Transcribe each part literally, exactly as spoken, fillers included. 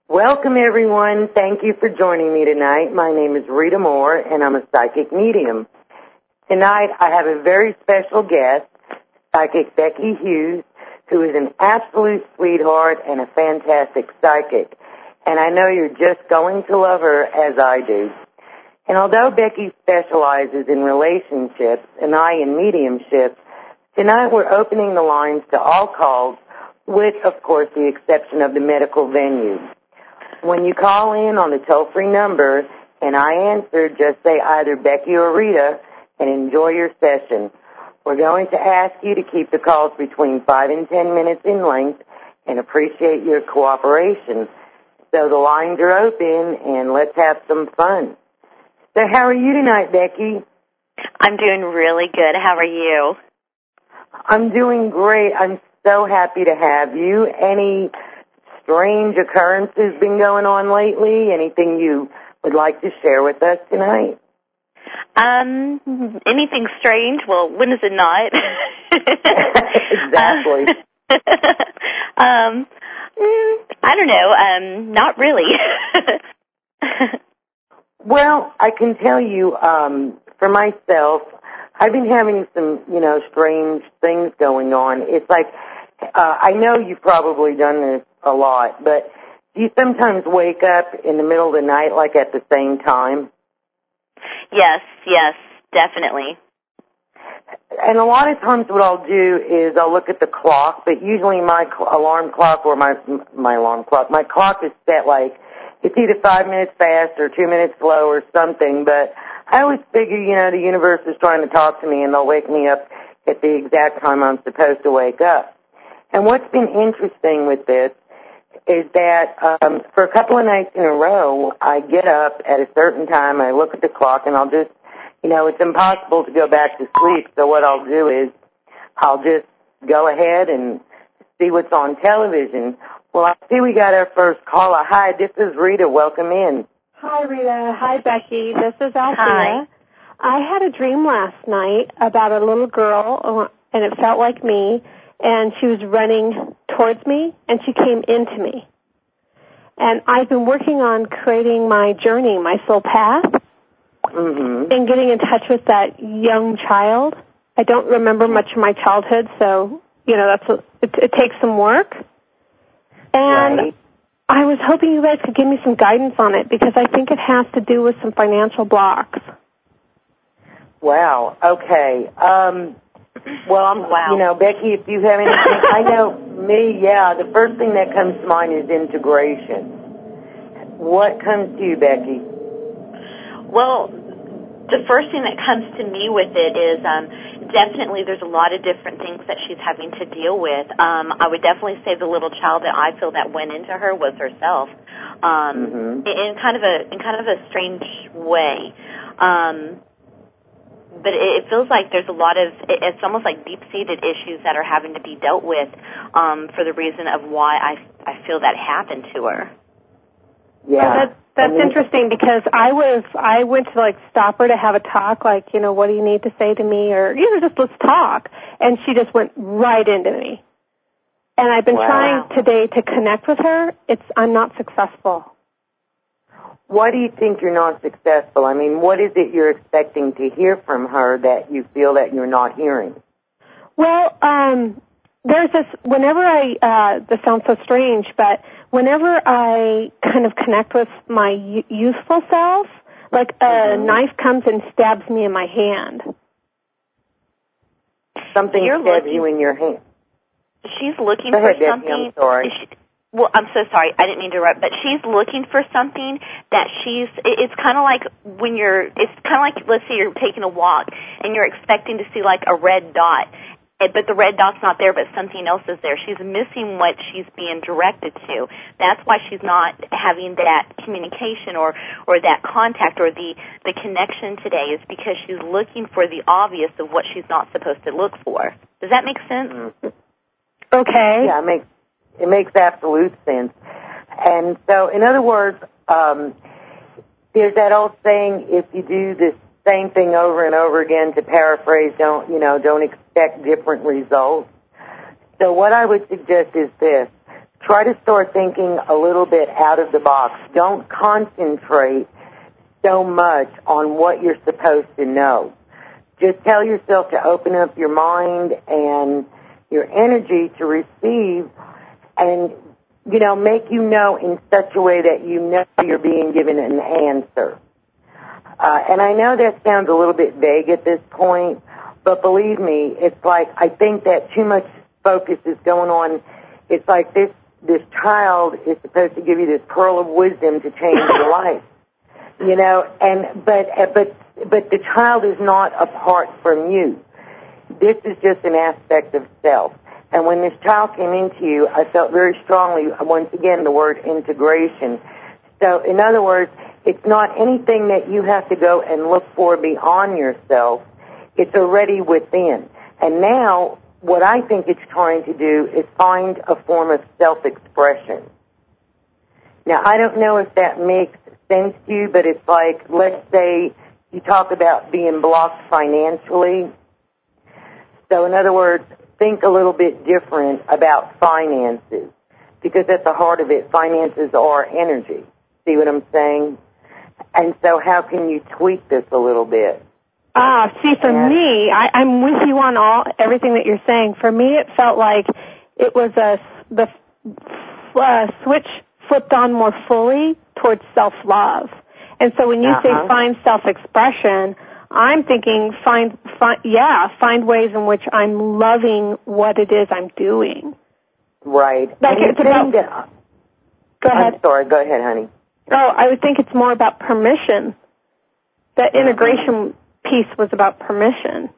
Welcome, everyone. Thank you for joining me tonight. My name is Rita Moore, and I'm a psychic medium. Tonight, I have a very special guest, Psychic Becky Hughes, who is an absolute sweetheart and a fantastic psychic. And I know you're just going to love her as I do. And although Becky specializes in relationships and I in mediumship, tonight we're opening the lines to all calls, with, of course, the exception of the medical venues. When you call in on the toll-free number and I answer, just say either Becky or Rita and enjoy your session. We're going to ask you to keep the calls between five and ten minutes in length and appreciate your cooperation. So the lines are open and let's have some fun. So how are you tonight, Becky? I'm doing really good. How are you? I'm doing great. I'm so happy to have you. Any strange occurrences been going on lately? Anything you would like to share with us tonight? Um, anything strange? Well, when is it not? Exactly. um, I don't know. Um, not really. Well, I can tell you, um, for myself, I've been having some, you know, strange things going on. It's like, uh, I know you've probably done this a lot, but do you sometimes wake up in the middle of the night, like at the same time? Yes, yes, definitely. And a lot of times what I'll do is I'll look at the clock, but usually my cl- alarm clock or my my alarm clock, my clock is set like it's either five minutes fast or two minutes slow or something, but I always figure, you know, the universe is trying to talk to me and they'll wake me up at the exact time I'm supposed to wake up. And what's been interesting with this is that um, for a couple of nights in a row, I get up at a certain time, I look at the clock, and I'll just, you know, it's impossible to go back to sleep, so what I'll do is I'll just go ahead and see what's on television. Well, I see we got our first caller. Hi, this is Rita. Welcome in. Hi, Rita. Hi, Becky. This is Althea. Hi. I had a dream last night about a little girl, and it felt like me, and she was running towards me, and she came into me. And I've been working on creating my journey, my soul path, Mm-hmm. and getting in touch with that young child. I don't remember much of my childhood, so, you know, that's a, it, it takes some work. And Right. I was hoping you guys could give me some guidance on it because I think it has to do with some financial blocks. Wow. Okay. Um, well, I'm, Wow. you know, Becky, if you have anything, I know me, yeah, the first thing that comes to mind is integration. What comes to you, Becky? Well, the first thing that comes to me with it is um, definitely there's a lot of different things that she's having to deal with. Um, I would definitely say the little child that I feel that went into her was herself, um, Mm-hmm. in kind of a in kind of a strange way. Um, but it, it feels like there's a lot of it, it's almost like deep-seated issues that are having to be dealt with um, for the reason of why I I feel that happened to her. Yeah. Well, that, that's I mean, interesting because I was, I went to like stop her to have a talk, like, you know, what do you need to say to me, or, you know, just let's talk. And she just went right into me. And I've been Wow. trying today to connect with her. It's, I'm not successful. Why do you think you're not successful? I mean, what is it you're expecting to hear from her that you feel that you're not hearing? Well, um, there's this, whenever I, uh, this sounds so strange, but whenever I kind of connect with my y- youthful self, like a Mm-hmm. knife comes and stabs me in my hand. Something You're stabs looking- you in your hand. She's looking Go for ahead, Becky, something. I'm sorry. She, well, I'm so sorry. I didn't mean to interrupt, but she's looking for something that she's. It, it's kind of like when you're. It's kind of like, let's say you're taking a walk and you're expecting to see like a red dot, but the red dot's not there, but something else is there. She's missing what she's being directed to. That's why she's not having that communication or or that contact or the the connection today. Is because she's looking for the obvious of what she's not supposed to look for. Does that make sense? Mm-hmm. Okay. Yeah, it makes, it makes absolute sense. And so, in other words, um, there's that old saying, if you do the same thing over and over again, to paraphrase, don't, you know, don't expect different results. So what I would suggest is this. try to start thinking a little bit out of the box. Don't concentrate so much on what you're supposed to know. Just tell yourself to open up your mind and your energy to receive and, you know, make you know in such a way that you know you're being given an answer. Uh, and I know that sounds a little bit vague at this point, but believe me, it's like I think that too much focus is going on. It's like this this child is supposed to give you this pearl of wisdom to change your life. You know, and but but but the child is not apart from you. This is just an aspect of self. And when this child came into you, I felt very strongly, once again, the word integration. So, in other words, it's not anything that you have to go and look for beyond yourself. It's already within. And now, what I think it's trying to do is find a form of self-expression. Now, I don't know if that makes sense to you, but it's like, let's say you talk about being blocked financially. So, in other words, think a little bit different about finances, because at the heart of it, finances are energy. See what I'm saying? And so how can you tweak this a little bit? Ah, see, for and, me, I, I'm with you on all everything that you're saying. For me, it felt like it was a the uh, switch flipped on more fully towards self-love. And so when you uh-huh. say find self-expression, I'm thinking find, find, yeah, find ways in which I'm loving what it is I'm doing. Right. Like and it's about, that, go ahead. I'm sorry, go ahead, honey. Oh, I would think it's more about permission. That mm-hmm. integration piece was about permission.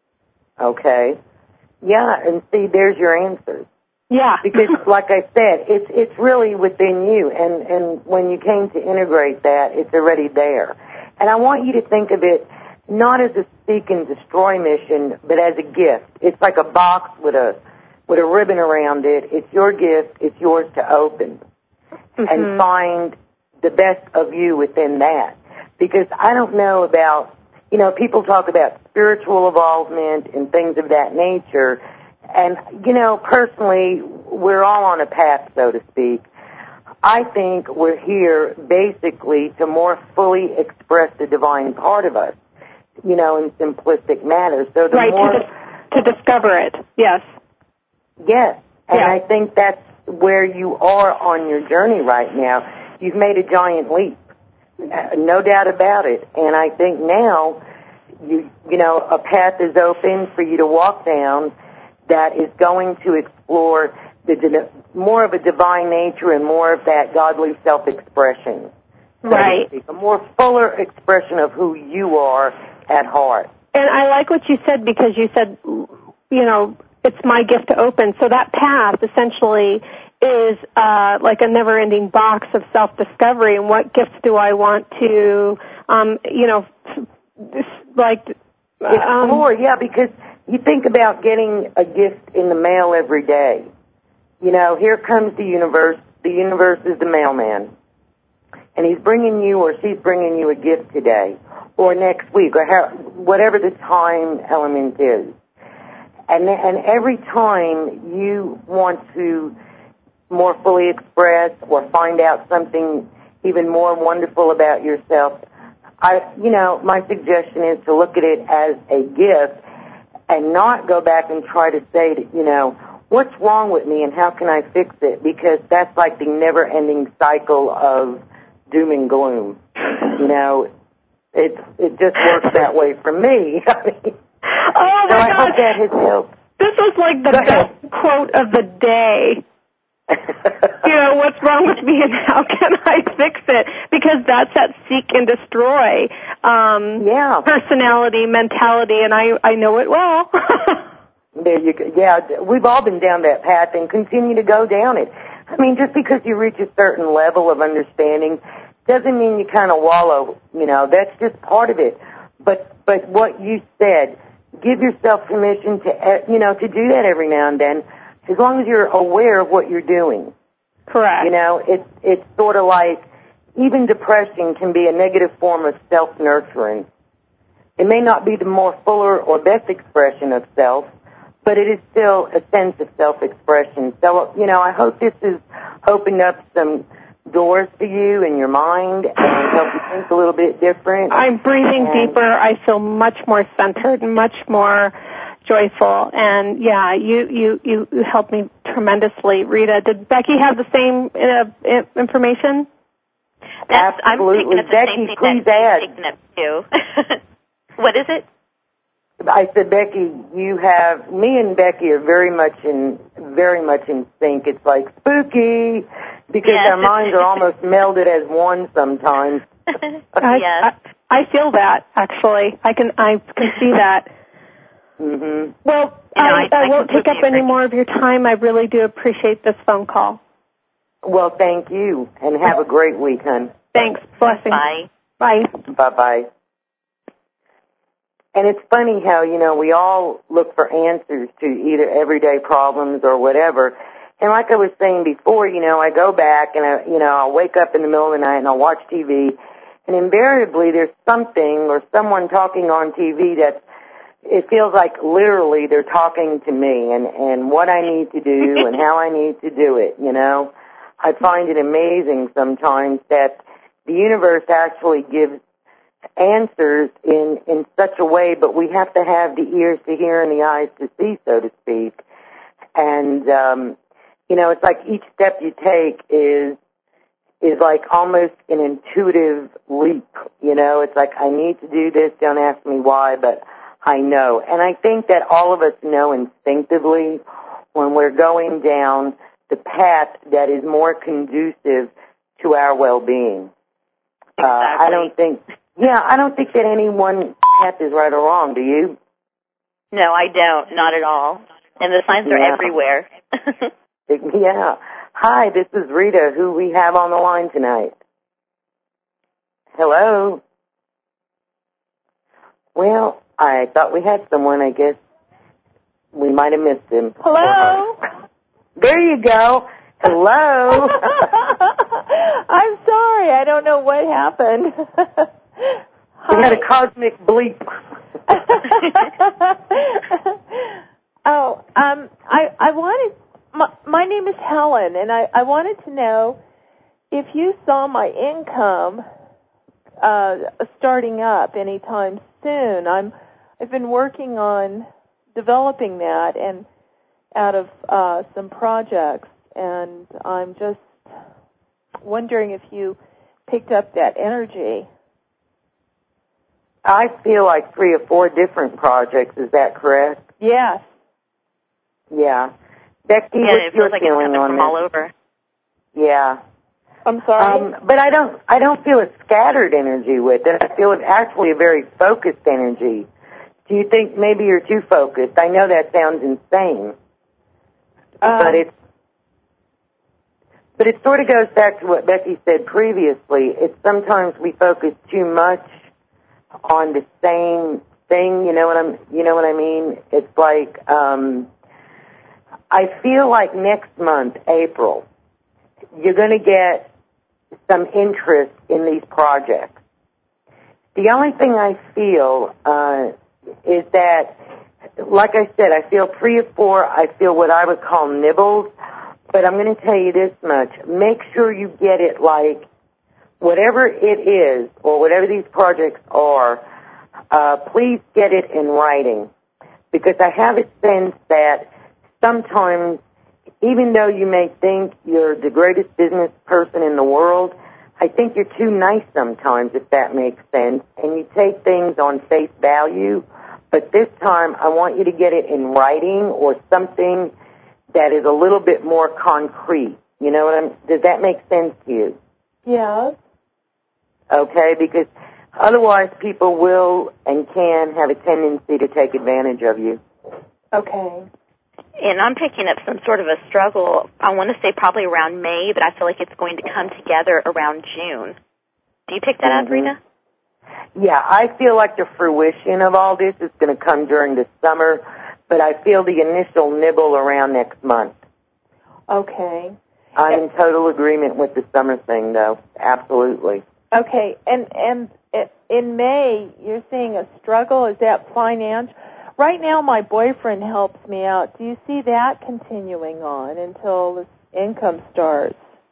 Okay. Yeah, and see, there's your answer. Yeah. Because, like I said, it's it's really within you, and, and when you came to integrate that, it's already there. And I want you to think of it not as a seek and destroy mission, but as a gift. It's like a box with a with a ribbon around it. It's your gift. It's yours to open mm-hmm. and find the best of you within that. Because I don't know about, you know, people talk about spiritual evolvement and things of that nature. And, you know, personally, we're all on a path, so to speak. I think we're here basically to more fully express the divine part of us, you know, in simplistic matters. So the right, more to, dis- to discover it, yes. Yes, and yeah. I think that's where you are on your journey right now. You've made a giant leap, no doubt about it. And I think now, you you know, a path is open for you to walk down that is going to explore the more of a divine nature and more of that godly self-expression. So right. A more fuller expression of who you are at heart. And I like what you said, because you said, you know, it's my gift to open. So that path essentially is uh, like a never-ending box of self-discovery. And what gifts do I want to, um, you know, like... Um, explore, yeah, because you think about getting a gift in the mail every day. You know, here comes the universe. The universe is the mailman. And he's bringing you or she's bringing you a gift today or next week or how, whatever the time element is. And, and every time you want to more fully express or find out something even more wonderful about yourself, I, you know, my suggestion is to look at it as a gift and not go back and try to say, that, you know, what's wrong with me and how can I fix it? Because that's like the never-ending cycle of doom and gloom. You know, it it just works that way for me. I mean, oh, my so I God. hope that has helped. This was like the best quote of the day. You know, what's wrong with me and how can I fix it? Because that's that seek and destroy um, yeah. personality, mentality, and I, I know it well. There you go. Yeah, we've all been down that path and continue to go down it. I mean, just because you reach a certain level of understanding doesn't mean you kind of wallow. You know, that's just part of it. But but what you said, give yourself permission to, you know, to do that every now and then, as long as you're aware of what you're doing. Correct. You know, it's it's sort of like even depression can be a negative form of self-nurturing. It may not be the more fuller or best expression of self, but it is still a sense of self-expression. So, you know, I hope this is opened up some doors to you in your mind and helped you think a little bit different. I'm breathing and deeper. I feel much more centered and much more joyful. And, yeah, you, you, you, you helped me tremendously. Rita, did Becky have the same uh, information? That's, Absolutely. I'm picking up the Becky, same thing please that add. she's picking up too. What is it? I said, Becky, you have, me and Becky are very much in, very much in sync. It's like spooky because yes. our minds are almost melded as one sometimes. I, yes. I, I feel that, actually. I can, I can see that. Mm-hmm. Well, you know, I, I, I, I won't take up agree. any more of your time. I really do appreciate this phone call. Well, thank you, and have a great week, hon. Thanks. Blessings. Bye. Bye. Bye-bye. And it's funny how, you know, we all look for answers to either everyday problems or whatever. And like I was saying before, you know, I go back and, I, you know, I'll wake up in the middle of the night and I'll watch T V, and invariably there's something or someone talking on T V that it feels like literally they're talking to me and, and what I need to do and how I need to do it, you know. I find it amazing sometimes that the universe actually gives answers in, in such a way, but we have to have the ears to hear and the eyes to see, so to speak. And, um, you know, it's like each step you take is, is like almost an intuitive leap, you know. It's like, I need to do this, don't ask me why, but I know. And I think that all of us know instinctively when we're going down the path that is more conducive to our well-being. Exactly. Uh, I don't think... Yeah, I don't think that any one path is right or wrong, do you? No, I don't. Not at all. And the signs are yeah. everywhere. Yeah. Hi, this is Rita, who we have on the line tonight. Hello? Well, I thought we had someone. I guess we might have missed him. Hello? There you go. Hello? I'm sorry. I don't know what happened. We had a cosmic bleep. oh, um, I, I wanted, my, my name is Helen, and I, I wanted to know if you saw my income uh, starting up anytime soon. I'm, I've been working on developing that and out of uh, some projects, and I'm just wondering if you picked up that energy. I feel like three or four different projects. Is that correct? Yes. Yeah. Becky, yeah, what's it feels your like feeling it's on from this? all over. Yeah. I'm sorry? Um, but I don't I don't feel a scattered energy with it. I feel it's actually a very focused energy. Do you think maybe you're too focused? I know that sounds insane. Um, but it's But it sort of goes back to what Becky said previously. It's sometimes we focus too much on the same thing. You know what I'm? You know what I mean? It's like um, I feel like next month, April, you're going to get some interest in these projects. The only thing I feel uh, is that, like I said, I feel three or four. I feel what I would call nibbles. But I'm going to tell you this much. Make sure you get it like whatever it is or whatever these projects are, uh, please get it in writing. Because I have a sense that sometimes, even though you may think you're the greatest business person in the world, I think you're too nice sometimes, if that makes sense, and you take things on face value. But this time, I want you to get it in writing or something that is a little bit more concrete. You know what I'm, does that make sense to you? Yeah. Okay, because otherwise people will and can have a tendency to take advantage of you. Okay. And I'm picking up some sort of a struggle, I want to say probably around May, but I feel like it's going to come together around June. Do you pick that Mm-hmm. up, Rita? Yeah, I feel like the fruition of all this is going to come during the summer, but I feel the initial nibble around next month. Okay. I'm in total agreement with the summer thing, though. Absolutely. Okay, and and in May, you're seeing a struggle. Is that finance? Right now, my boyfriend helps me out. Do you see that continuing on until the income starts?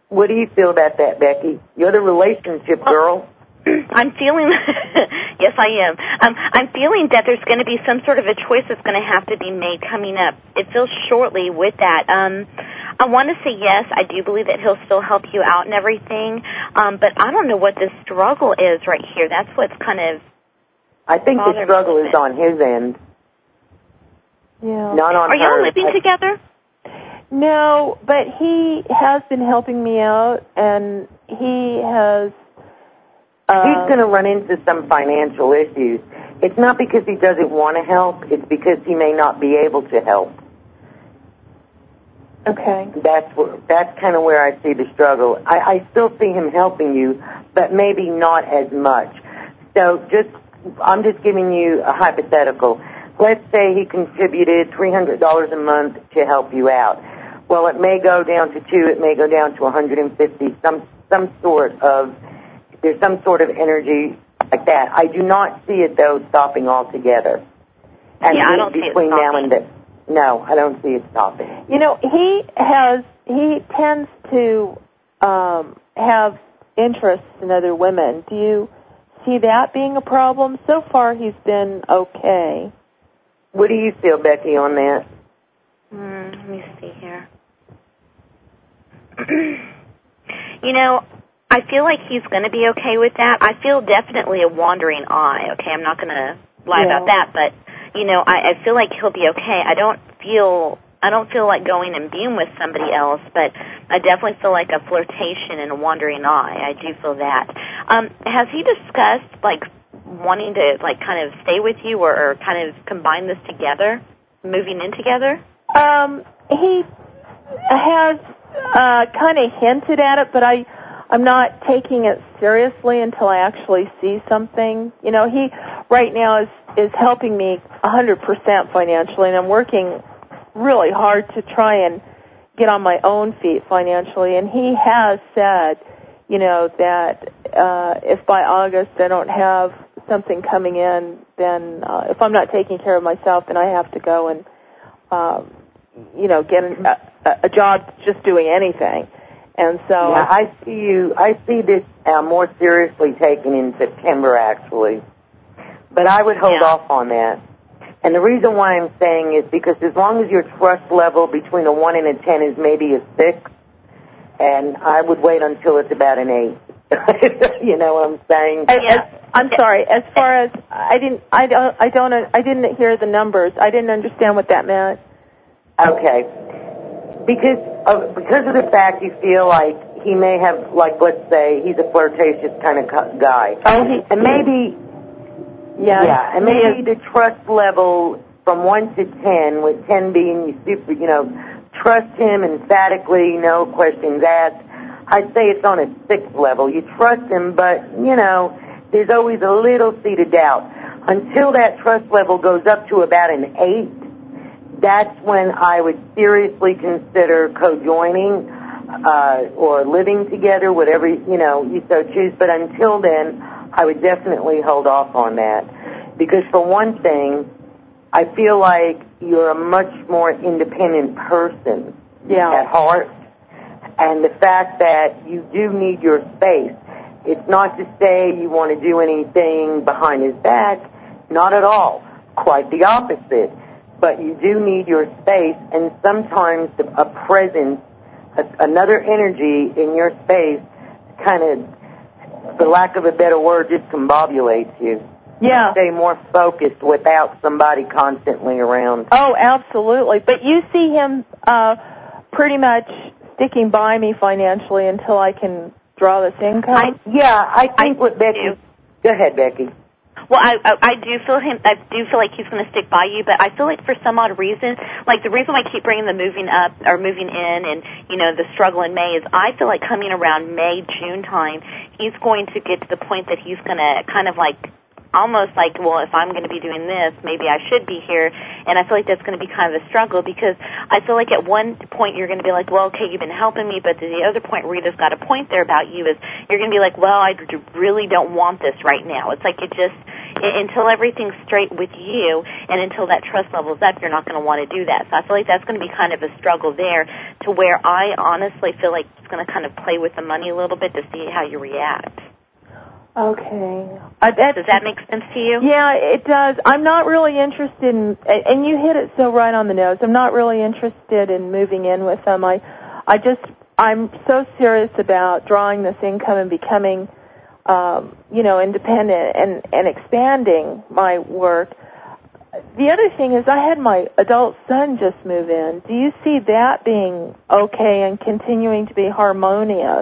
What do you feel about that, Becky? You're the relationship girl. I'm feeling, yes, I am. Um, I'm feeling that there's going to be some sort of a choice that's going to have to be made coming up. It feels shortly with that. Um, I want to say yes. I do believe that he'll still help you out and everything, um, but I don't know what the struggle is right here. That's what's kind of. I think the struggle is on his end. Yeah. Not on Are hers. y'all living together? No, but he has been helping me out, and he has. Um, He's going to run into some financial issues. It's not because he doesn't want to help. It's because he may not be able to help. Okay. That's where, that's kind of where I see the struggle. I, I still see him helping you, but maybe not as much. So just, I'm just giving you a hypothetical. Let's say he contributed three hundred dollars a month to help you out. Well, it may go down to two. It may go down to one hundred fifty. Some some sort of there's some sort of energy like that. I do not see it though stopping altogether. And yeah, I don't see it stopping. Now and then. No, I don't see it stopping. You know, he has he tends to um, have interests in other women. Do you see that being a problem? So far, he's been okay. What do you feel, Becky, on that? Mm, let me see here. You know, I feel like he's going to be okay with that. I feel definitely a wandering eye. Okay, I'm not going to lie yeah. about that, but you know, I, I feel like he'll be okay. I don't feel I don't feel like going and being with somebody else, but I definitely feel like a flirtation and a wandering eye. I do feel that. Um, has he discussed like wanting to like kind of stay with you or, or kind of combine this together, moving in together? Um, he has uh, kind of hinted at it, but I. I'm not taking it seriously until I actually see something. You know, he right now is, is helping me one hundred percent financially, and I'm working really hard to try and get on my own feet financially. And he has said, you know, that uh, if by August I don't have something coming in, then uh, if I'm not taking care of myself, then I have to go and, um, you know, get an, a, a job just doing anything. And so yeah, I see you. I see this uh, more seriously taken in September, actually. But I would hold yeah. off on that. And the reason why I'm saying is because as long as your trust level between a one and a ten is maybe a six, and I would wait until it's about an eight. You know what I'm saying? As, yeah. as, I'm sorry. As far as I didn't, I don't, I don't, I didn't hear the numbers. I didn't understand what that meant. Okay. Because of, because of the fact you feel like he may have, like, let's say, he's a flirtatious kind of guy. Oh, he, and maybe, yeah, yeah, and maybe the trust level from one to ten, with ten being you super, you know, trust him emphatically, no questions asked. I'd say it's on a six level. You trust him, but, you know, there's always a little seed of doubt. Until that trust level goes up to about an eight, that's when I would seriously consider co-joining uh, or living together, whatever, you know, you so choose. But until then, I would definitely hold off on that. Because for one thing, I feel like you're a much more independent person yeah. at heart. And the fact that you do need your space. It's not to say you want to do anything behind his back. Not at all. Quite the opposite. But you do need your space, and sometimes a presence, a, another energy in your space kind of, for lack of a better word, just combobulates you. Yeah. Stay more focused without somebody constantly around. Oh, absolutely. But you see him uh, pretty much sticking by me financially until I can draw this income? I, yeah, I think I what Becky... do. Go ahead, Becky. Well, I, I I do feel him. I do feel like he's going to stick by you, but I feel like for some odd reason, like the reason why I keep bringing the moving up or moving in, and you know the struggle in May is I feel like coming around May June time, he's going to get to the point that he's going to kind of like almost like, well, if I'm going to be doing this, maybe I should be here. And I feel like that's going to be kind of a struggle because I feel like at one point you're going to be like, well, okay, you've been helping me, but the other point Rita's got a point there about you is you're going to be like, well, I really don't want this right now. It's like it just, until everything's straight with you and until that trust level's up, you're not going to want to do that. So I feel like that's going to be kind of a struggle there to to where I honestly feel like it's going to kind of play with the money a little bit to see how you react. Okay. Uh, that, does that make sense to you? Yeah, it does. I'm not really interested in, and you hit it so right on the nose, I'm not really interested in moving in with them. I, I just, I'm so serious about drawing this income and becoming, um, you know, independent and, and expanding my work. The other thing is I had my adult son just move in. Do you see that being okay and continuing to be harmonious?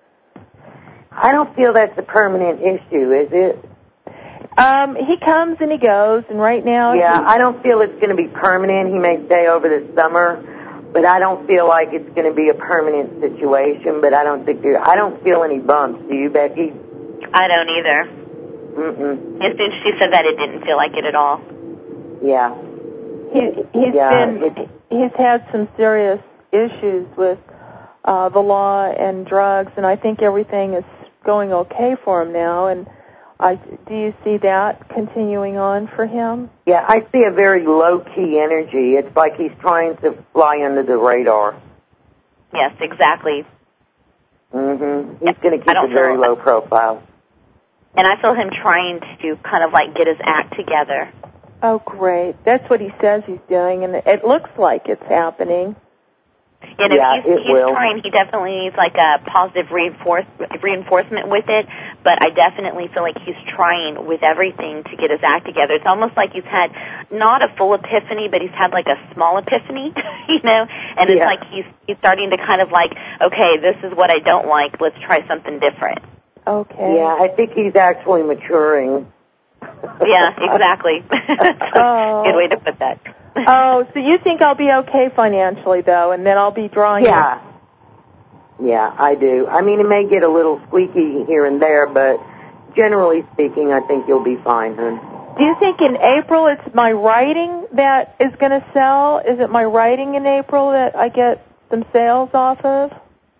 I don't feel that's a permanent issue, is it? Um, he comes and he goes, and right now... Yeah, he, I don't feel it's going to be permanent. He may stay over the summer, but I don't feel like it's going to be a permanent situation, but I don't think there... I don't feel any bumps. Do you, Becky? I don't either. Mm-mm. As soon as she said that, it didn't feel like it at all. Yeah. He, he's yeah, been... it, he's had some serious issues with uh, the law and drugs, and I think everything is going okay for him now, and I, do you see that continuing on for him? Yeah, I see a very low-key energy. It's like he's trying to fly under the radar. Yes, exactly. Mm-hmm. He's going to keep a very feel, low profile. And I feel him trying to kind of like get his act together. Oh, great. That's what he says he's doing, and it looks like it's happening. You know, yeah, he's, it he's will. trying. He definitely needs like a positive reinforce, reinforcement with it, but I definitely feel like he's trying with everything to get his act together. It's almost like he's had not a full epiphany, but he's had like a small epiphany, you know, and it's yeah. like he's he's starting to kind of like, okay, this is what I don't like. Let's try something different. Okay. Yeah, I think he's actually maturing. Yeah, exactly. Oh. Good way to put that. Oh, so you think I'll be okay financially, though, and then I'll be drawing... Yeah. Yeah, I do. I mean, it may get a little squeaky here and there, but generally speaking, I think you'll be fine, hon. Do you think in April it's my writing that is going to sell? Is it my writing in April that I get some sales off of?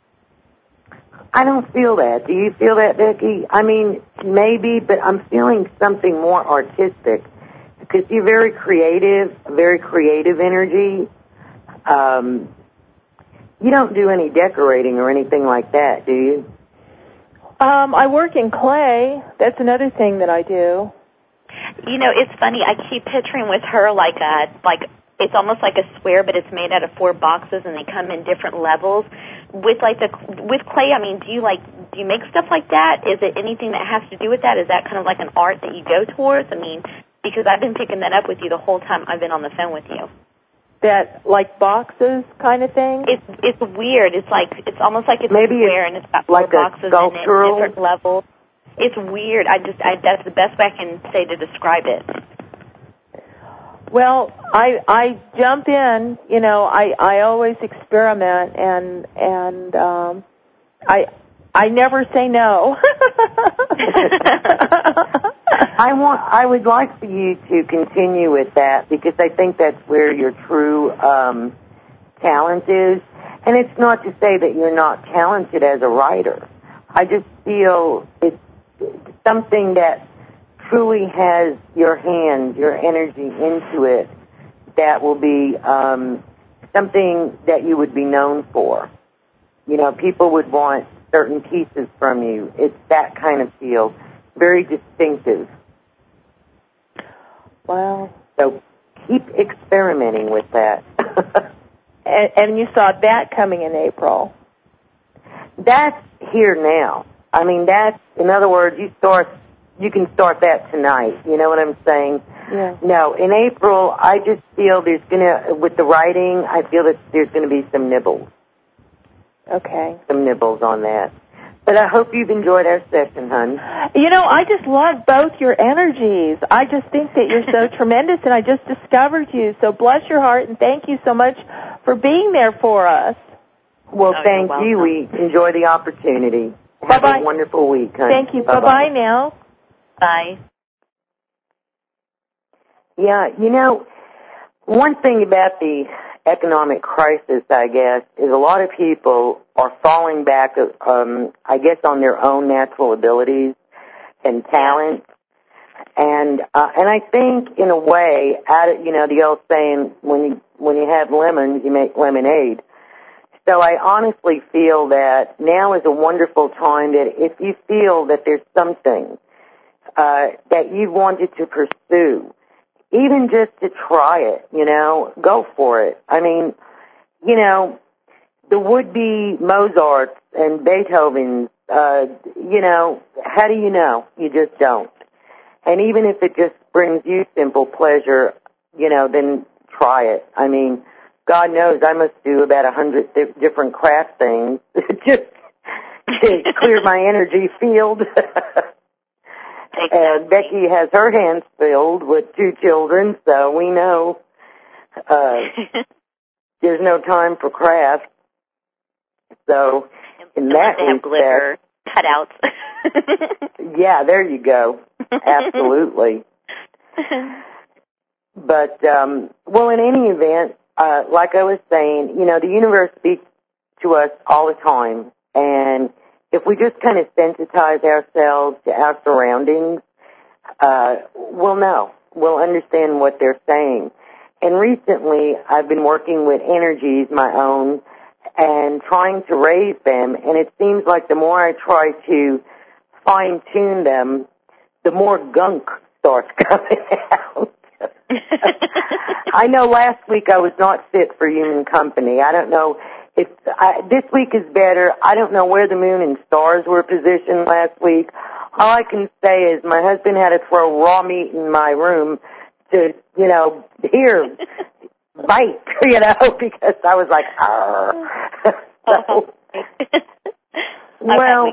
I don't feel that. Do you feel that, Becky? I mean, maybe, but I'm feeling something more artistic. Because you're very creative, very creative energy. Um, you don't do any decorating or anything like that, do you? Um, I work in clay. That's another thing that I do. You know, it's funny. I keep picturing with her like a like it's almost like a square, but it's made out of four boxes, and they come in different levels. With like the with clay, I mean, do you like do you make stuff like that? Is it anything that has to do with that? Is that kind of like an art that you go towards? I mean. Because I've been picking that up with you the whole time I've been on the phone with you. That, like, boxes kind of thing? It's it's weird. It's like, it's almost like it's Maybe square it's and it's got like four boxes in it, different levels. It's weird. I just, I, that's the best way I can say to describe it. Well, I I jump in, you know, I, I always experiment, and, and um, I... I never say no. I want. I would like for you to continue with that because I think that's where your true um, talent is. And it's not to say that you're not talented as a writer. I just feel it's something that truly has your hand, your energy into it that will be um, something that you would be known for. You know, people would want certain pieces from you. It's that kind of feel. Very distinctive. Wow. So keep experimenting with that. and, and you saw that coming in April. That's here now. I mean, that's, in other words, you start, you can start that tonight. You know what I'm saying? Yeah. No, in April, I just feel there's going to, with the writing, I feel that there's going to be some nibbles. Okay. Some nibbles on that. But I hope you've enjoyed our session, hon. You know, I just love both your energies. I just think that you're so tremendous, and I just discovered you. So bless your heart, and thank you so much for being there for us. Well, oh, thank you. We enjoy the opportunity. Have Bye-bye. a wonderful week, hon. Thank you. Bye-bye. Bye-bye now. Bye. Yeah, you know, one thing about the economic crisis, I guess, is a lot of people are falling back, um, I guess, on their own natural abilities and talents. And uh, and I think, in a way, out of, you know, the old saying, when you when you have lemons, you make lemonade. So I honestly feel that now is a wonderful time that if you feel that there's something uh, that you wanted to pursue, even just to try it, you know, go for it. I mean, you know, the would-be Mozarts and Beethovens, uh, you know, how do you know? You just don't. And even if it just brings you simple pleasure, you know, then try it. I mean, God knows I must do about a hundred di- different craft things just to clear my energy field. Exactly. And Becky has her hands filled with two children, so we know uh, there's no time for craft. So in that they have glitter cutouts. Yeah, there you go. Absolutely. But, um, well, in any event, uh, like I was saying, you know, the universe speaks to us all the time. And if we just kind of sensitize ourselves to our surroundings, uh, we'll know. We'll understand what they're saying. And recently, I've been working with energies, my own, and trying to raise them. And it seems like the more I try to fine-tune them, the more gunk starts coming out. I know last week I was not fit for human company. I don't know if I, this week is better. I don't know where the moon and stars were positioned last week. All I can say is my husband had to throw raw meat in my room to, you know, here, bite, you know, because I was like, argh. So, well,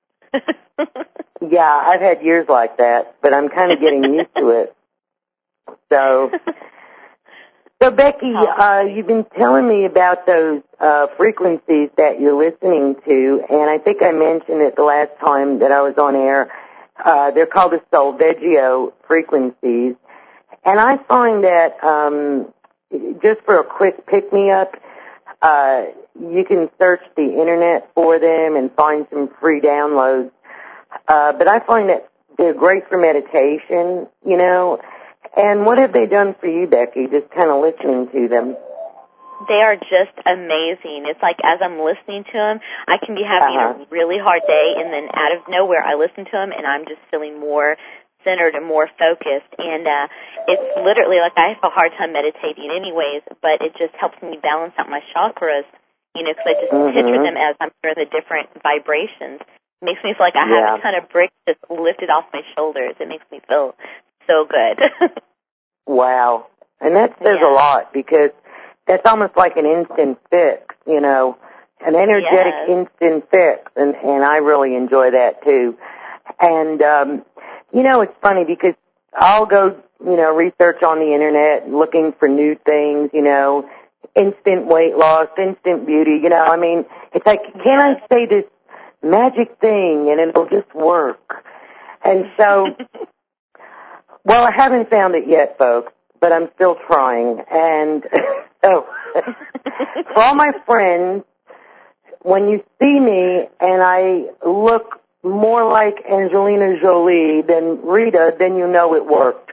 yeah, I've had years like that, but I'm kind of getting used to it. So, so Becky, uh, you've been telling me about those uh, frequencies that you're listening to, and I think I mentioned it the last time that I was on air. Uh, they're called the Solfeggio frequencies, and I find that um, just for a quick pick-me-up, uh, you can search the Internet for them and find some free downloads. Uh, but I find that they're great for meditation, you know. And what have they done for you, Becky, just kind of listening to them? They are just amazing. It's like as I'm listening to them, I can be having uh-huh. a really hard day, and then out of nowhere I listen to them, and I'm just feeling more centered and more focused. And uh, it's literally like I have a hard time meditating anyways, but it just helps me balance out my chakras, you know, because I just mm-hmm. picture them as I'm hearing the different vibrations. It makes me feel like I have yeah. a ton of bricks just lifted off my shoulders. It makes me feel so good. Wow. And that says yeah. a lot, because that's almost like an instant fix, you know, an energetic yes. instant fix, and, and I really enjoy that too. And, um, you know, it's funny because I'll go, you know, research on the Internet looking for new things, you know, instant weight loss, instant beauty, you know, I mean, it's like, can I say this magic thing and it'll just work? And so, well, I haven't found it yet, folks, but I'm still trying. And so, for all my friends, when you see me and I look more like Angelina Jolie than Rita, then you know it worked.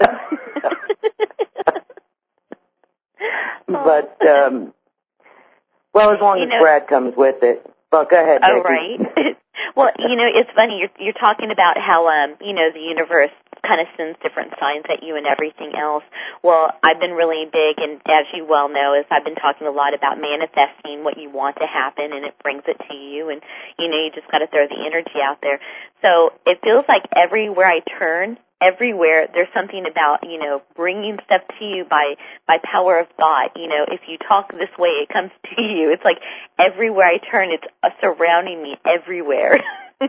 But, um, well, as long you as know, Brad comes with it. Well, go ahead, Oh, Becky. right. Well, you know, it's funny. You're, you're talking about how, um, you know, the universe kind of sends different signs at you and everything else. Well, I've been really big, and as you well know, is I've been talking a lot about manifesting what you want to happen, and it brings it to you, and, you know, you just got to throw the energy out there. So it feels like everywhere I turn, everywhere there's something about, you know, bringing stuff to you by, by power of thought. You know, if you talk this way, it comes to you. It's like everywhere I turn, it's uh, surrounding me everywhere.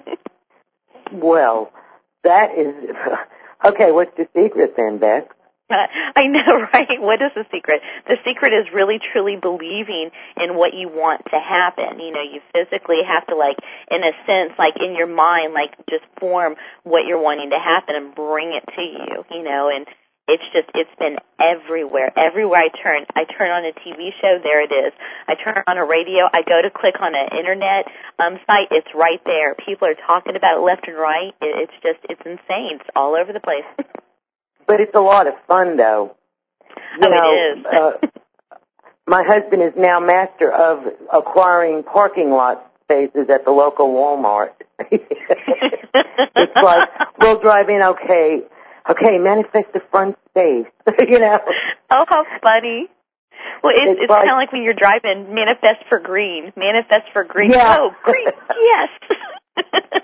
Well, that is... Okay, what's the secret then, Beth? Uh, I know, right? What is the secret? The secret is really, truly believing in what you want to happen. You know, you physically have to, like, in a sense, like, in your mind, like, just form what you're wanting to happen and bring it to you, you know, and it's just, it's been everywhere. Everywhere I turn, I turn on a T V show, there it is. I turn on a radio, I go to click on an internet um, site, it's right there. People are talking about it left and right. It, it's just, it's insane. It's all over the place. But it's a lot of fun, though. You oh, know, it is. uh, my husband is now master of acquiring parking lot spaces at the local Walmart. It's like, we'll drive in, okay, okay, manifest the front space, you know. Oh, how funny. Well, it's, it's, it's like, kind of like when you're driving, manifest for green, manifest for green. Yeah. Oh, green, yes.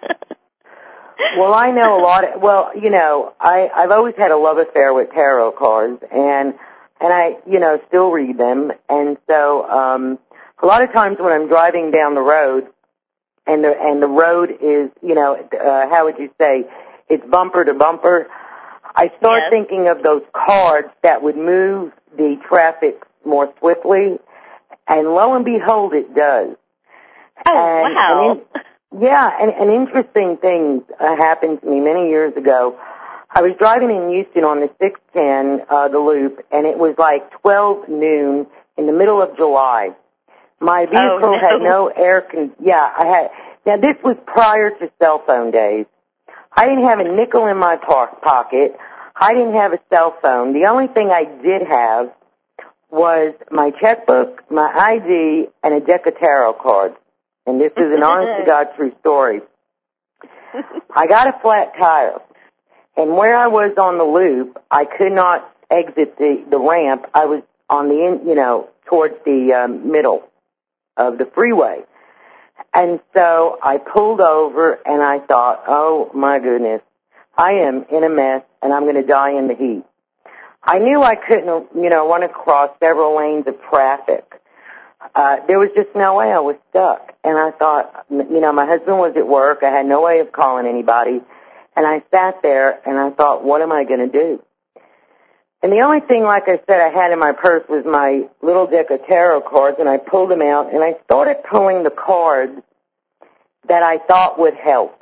Well, I know a lot of, well, you know, I, I've always had a love affair with tarot cards, and and I, you know, still read them, and so um, a lot of times when I'm driving down the road, and the and the road is, you know, uh, how would you say, it's bumper to bumper, I start Yes. thinking of those cards that would move the traffic more swiftly, and lo and behold, it does. Oh, and, wow. And in, yeah, and, and interesting things uh, happened to me many years ago. I was driving in Houston on the six ten, uh, the loop, and it was like twelve noon in the middle of July. My vehicle Oh, no. had no air con- yeah, I had, now this was prior to cell phone days. I didn't have a nickel in my po- pocket. I didn't have a cell phone. The only thing I did have was my checkbook, my I D, and a deck of tarot cards. And this is an honest-to-God true story. I got a flat tire, and where I was on the loop, I could not exit the, the ramp. I was on the, in, you know, towards the um, middle of the freeway. And so I pulled over, and I thought, oh, my goodness, I am in a mess, and I'm going to die in the heat. I knew I couldn't, you know, run across several lanes of traffic. Uh, there was just no way. I was stuck. And I thought, you know, my husband was at work. I had no way of calling anybody. And I sat there, and I thought, what am I going to do? And the only thing, like I said, I had in my purse was my little deck of tarot cards, and I pulled them out, and I started pulling the cards that I thought would help.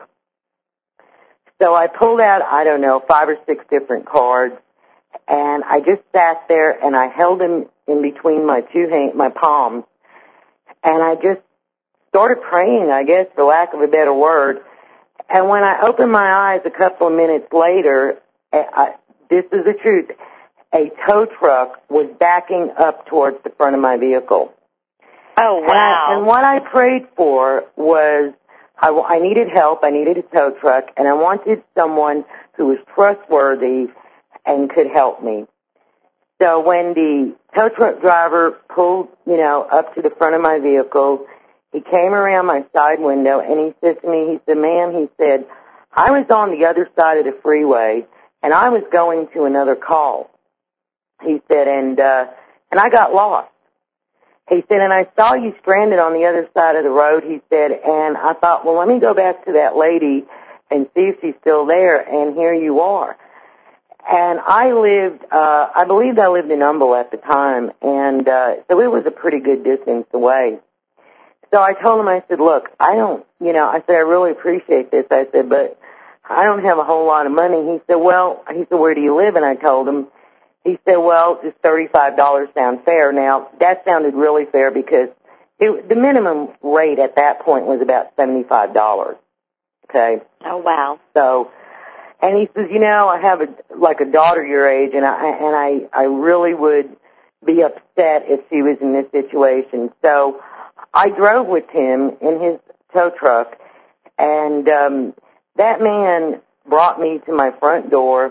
So I pulled out, I don't know, five or six different cards, and I just sat there, and I held them in between my two hand, my palms, and I just started praying, I guess, for lack of a better word. And when I opened my eyes a couple of minutes later, I, this is the truth, a tow truck was backing up towards the front of my vehicle. Oh, wow. And, I, and what I prayed for was I, I needed help, I needed a tow truck, and I wanted someone who was trustworthy and could help me. So when the tow truck driver pulled, you know, up to the front of my vehicle, he came around my side window, and he said to me, he said, ma'am, he said, I was on the other side of the freeway, and I was going to another call. He said, and, uh, and I got lost. He said, and I saw you stranded on the other side of the road, he said, and I thought, well, let me go back to that lady and see if she's still there, and here you are. And I lived, uh, I believed I lived in Humble at the time, and uh, so it was a pretty good distance away. So I told him, I said, look, I don't, you know, I said, I really appreciate this. I said, but I don't have a whole lot of money. He said, well, he said, where do you live? And I told him, he said, well, does thirty-five dollars sound fair? Now, that sounded really fair because it, the minimum rate at that point was about seventy-five dollars, okay? Oh, wow. So, and he says, you know, I have a, like a daughter your age, and I, and I, I really would be upset if she was in this situation. So I drove with him in his tow truck, and um, that man brought me to my front door.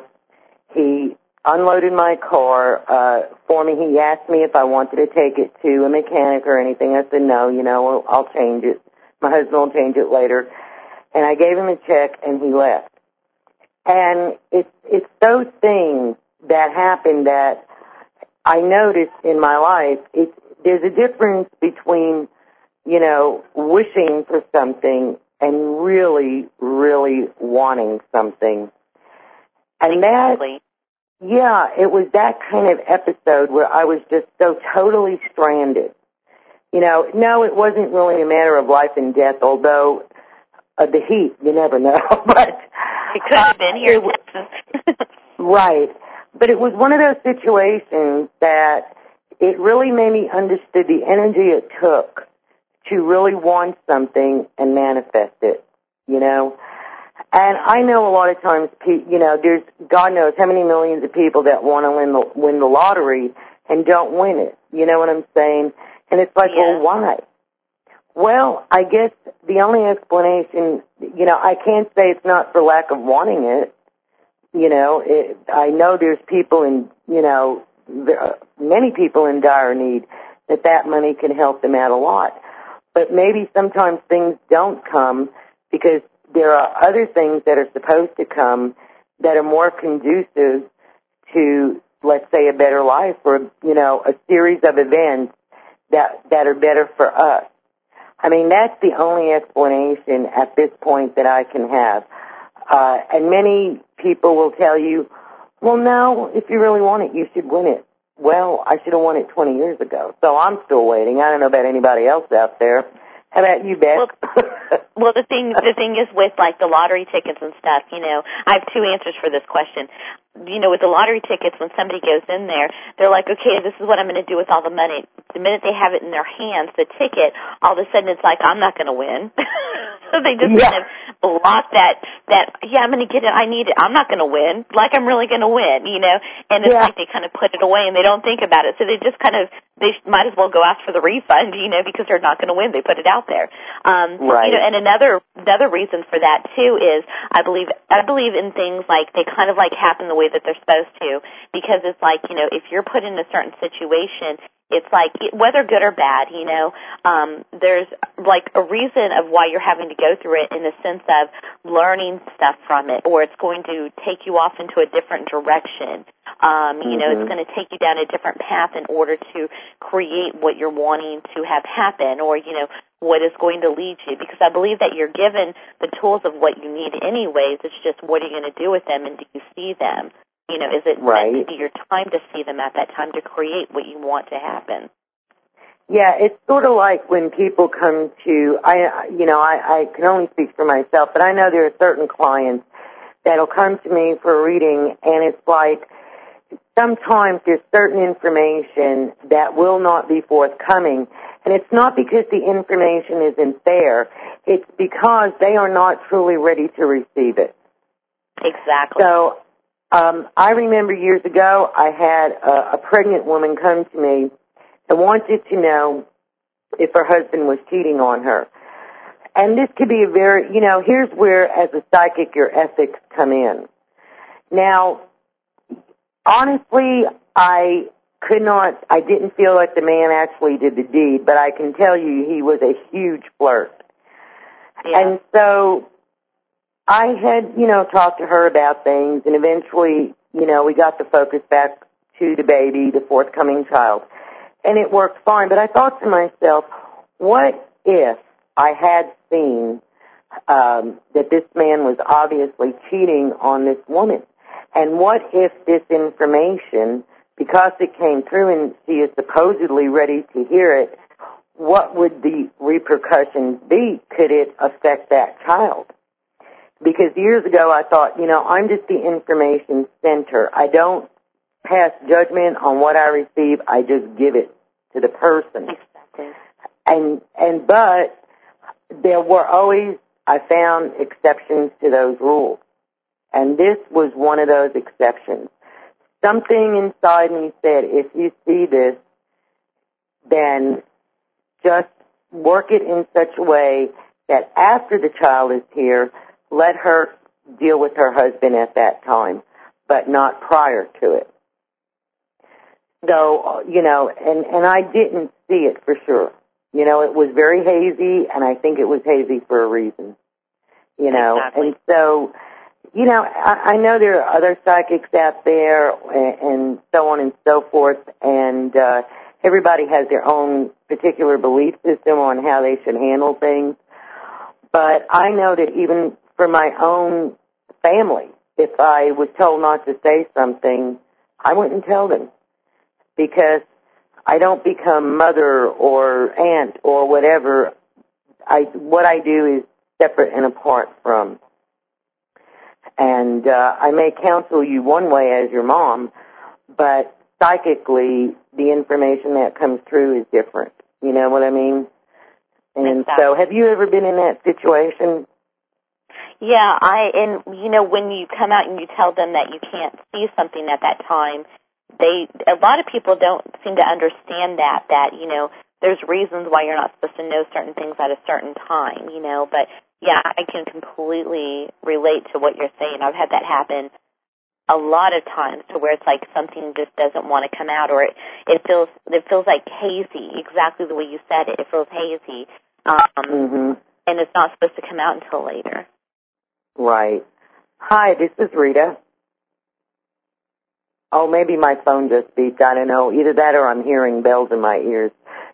He unloaded my car uh, for me. He asked me if I wanted to take it to a mechanic or anything. I said, no, you know, I'll change it. My husband will change it later. And I gave him a check, and he left. And it's, it's those things that happen that I noticed in my life. It's, there's a difference between, you know, wishing for something and really, really wanting something. And exactly. that, yeah, it was that kind of episode where I was just so totally stranded. You know, no, it wasn't really a matter of life and death, although uh, the heat, you never know. But it could have been here uh, in Texas. Right. But it was one of those situations that it really made me understand the energy it took to really want something and manifest it, you know. And I know a lot of times, you know, there's God knows how many millions of people that want to win the, win the lottery, and don't win it. You know what I'm saying? And it's like, yeah. well, why? Well, I guess the only explanation, you know, I can't say it's not for lack of wanting it. You know, it, I know there's people in, you know, there are many people in dire need that that money can help them out a lot. But maybe sometimes things don't come because there are other things that are supposed to come that are more conducive to, let's say, a better life or, you know, a series of events that that are better for us. I mean, that's the only explanation at this point that I can have. Uh, and many people will tell you, well, no, if you really want it, you should win it. Well, I should have won it twenty years ago, so I'm still waiting. I don't know about anybody else out there. How about you, Beth? Well, well, the thing the thing is with, like, the lottery tickets and stuff, you know, I have two answers for this question. You know, with the lottery tickets, when somebody goes in there, they're like, okay, this is what I'm going to do with all the money. The minute they have it in their hands, the ticket, all of a sudden it's like, I'm not going to win. So they just yeah. kind of block that, that, yeah, I'm going to get it, I need it, I'm not going to win, like I'm really going to win, you know, and it's yeah. like they kind of put it away and they don't think about it. So they just kind of, they might as well go ask for the refund, you know, because they're not going to win. They put it out there. Um, right. You know, and another, another reason for that too is I believe, I believe in things like they kind of like happen the way that they're supposed to, because it's like, you know, if you're put in a certain situation, it's like, whether good or bad, you know, um, there's like a reason of why you're having to go through it in the sense of learning stuff from it, or it's going to take you off into a different direction. Um, you mm-hmm. know, it's going to take you down a different path in order to create what you're wanting to have happen, or, you know, what is going to lead you. Because I believe that you're given the tools of what you need anyways. It's just what are you going to do with them, and do you see them? You know, is it right. meant to be your time to see them at that time to create what you want to happen? Yeah, it's sort of like when people come to, I, you know, I, I can only speak for myself, but I know there are certain clients that'll come to me for a reading, and it's like sometimes there's certain information that will not be forthcoming, and it's not because the information isn't there, it's because they are not truly ready to receive it. Exactly. So, Um, I remember years ago I had a, a pregnant woman come to me and wanted to know if her husband was cheating on her. And this could be a very, you know, here's where, as a psychic, your ethics come in. Now, honestly, I could not, I didn't feel like the man actually did the deed, but I can tell you he was a huge flirt. Yeah. And so I had, you know, talked to her about things, and eventually, you know, we got the focus back to the baby, the forthcoming child, and it worked fine. But I thought to myself, what if I had seen um, that this man was obviously cheating on this woman? And what if this information, because it came through and she is supposedly ready to hear it, what would the repercussions be? Could it affect that child? Because years ago I thought, you know, I'm just the information center. I don't pass judgment on what I receive. I just give it to the person. Exactly. And, and, but there were always, I found exceptions to those rules. And this was one of those exceptions. Something inside me said, if you see this, then just work it in such a way that after the child is here, let her deal with her husband at that time, but not prior to it. So, you know, and, and I didn't see it for sure. You know, it was very hazy, and I think it was hazy for a reason. You know, exactly. And so, you know, I, I know there are other psychics out there and, and so on and so forth, and uh, everybody has their own particular belief system on how they should handle things. But I know that even for my own family, if I was told not to say something, I wouldn't tell them, because I don't become mother or aunt or whatever. I what I do is separate and apart from. And uh, I may counsel you one way as your mom, but psychically the information that comes through is different. You know what I mean? And exactly. So have you ever been in that situation? Yeah, I, and you know, when you come out and you tell them that you can't see something at that time, they, a lot of people don't seem to understand that, that, you know, there's reasons why you're not supposed to know certain things at a certain time, you know, but yeah, I can completely relate to what you're saying. I've had that happen a lot of times to where it's like something just doesn't want to come out, or it, it feels it feels like hazy, exactly the way you said it. It feels hazy, um, mm-hmm. and it's not supposed to come out until later. Right. Hi, this is Rita. Oh, maybe my phone just beeped. I don't know. Either that or I'm hearing bells in my ears.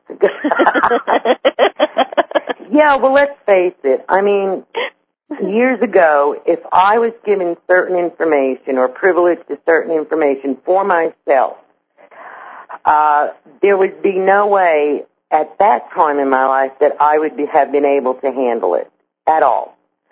Yeah, well, let's face it. I mean, years ago, if I was given certain information or privileged to certain information for myself, uh, there would be no way at that time in my life that I would be, have been able to handle it at all.